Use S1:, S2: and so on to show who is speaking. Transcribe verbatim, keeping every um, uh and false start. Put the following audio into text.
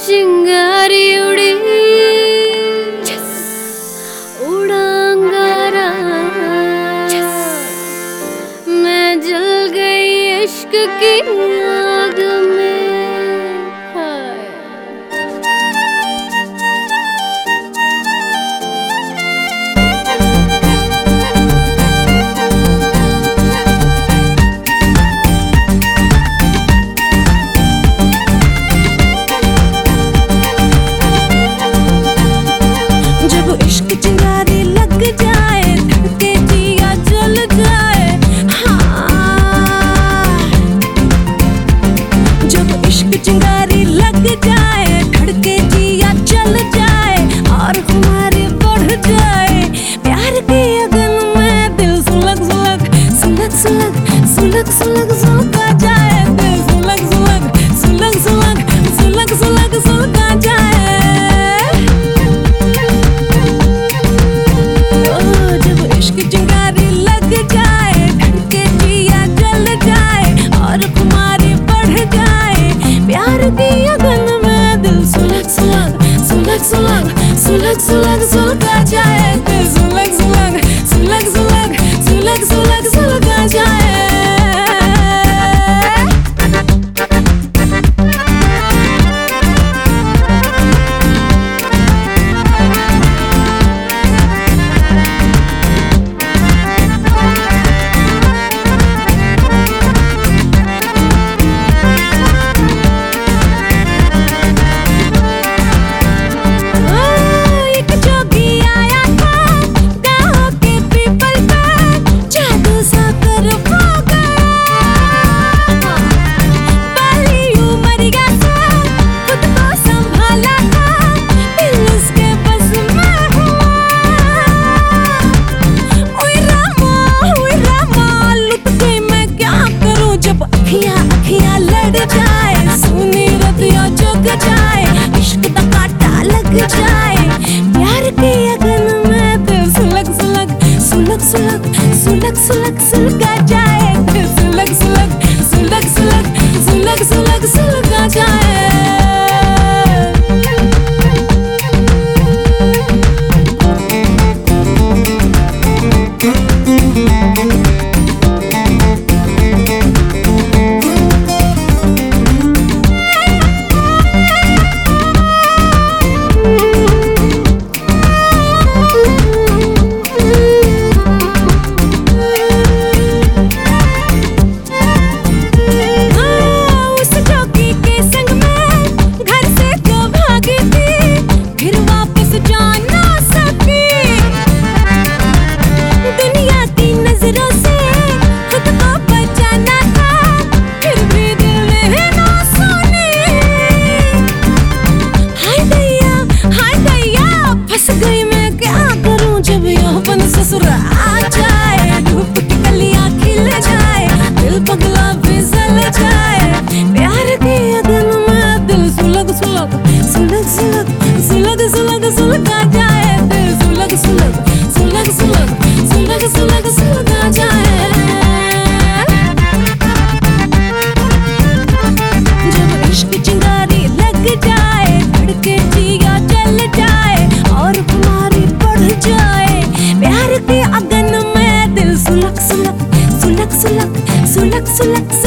S1: चिंगारी उड़ी उड़ांगारा, मैं जल गई इश्क की आग में।
S2: इश्क चिंगारी लग जाए, धड़के जिया जल जाए। हाँ, जब इश्क चिंगारी लग जाए, धड़के जिया जल जाए और हमारे बढ़ जाए प्यार की अगन में। दिल सुलग सुलग सुलग सुलग सुलग सुलग सुलगा जाए, दिल सुलग सुलग सुलग सुलग सुलग सुलग सुलगा जाए। चिंगारी लग जाए, धड़के जिया जल जाए और खुमारी बढ़ जाए प्यार की अगन में। दिल सुलग सुलग सुलग सुलग सुलग सुलग सुलगा जाए, दिल सुलग सुलग सुलग सुलग सुलग सुलग सुलगा जाए। अखियां लड़ जाए, सुनी रतियां जग जाए, इश्क दा कांटा लग जाए प्यार की अगन में। दिल सुलग सुलग सुलग सुलग सुलग सुलग सुलगा जाए, दिल सुलग सुलग सुलग सुलग सुलग सुलग सुलगा जाए। ससुर आ जाए, धूप की कलियां खिल जाए, दिल पगला फिसल जाए प्यार की अगन में। दिल सुलग सुलग सुलग सुलग सुलग सुलग सुलगा जाए, दिल सुलग सुलग सुलग सुलग सुलग सुलग सुलगा जाए। जब इश्क चिंगारी लग जाए, धड़के जिया जल जाए और खुमारी बढ़ जाए प्यार की अगन में। दिल सुलग सुलग सुलग सुलग सुलग सुलग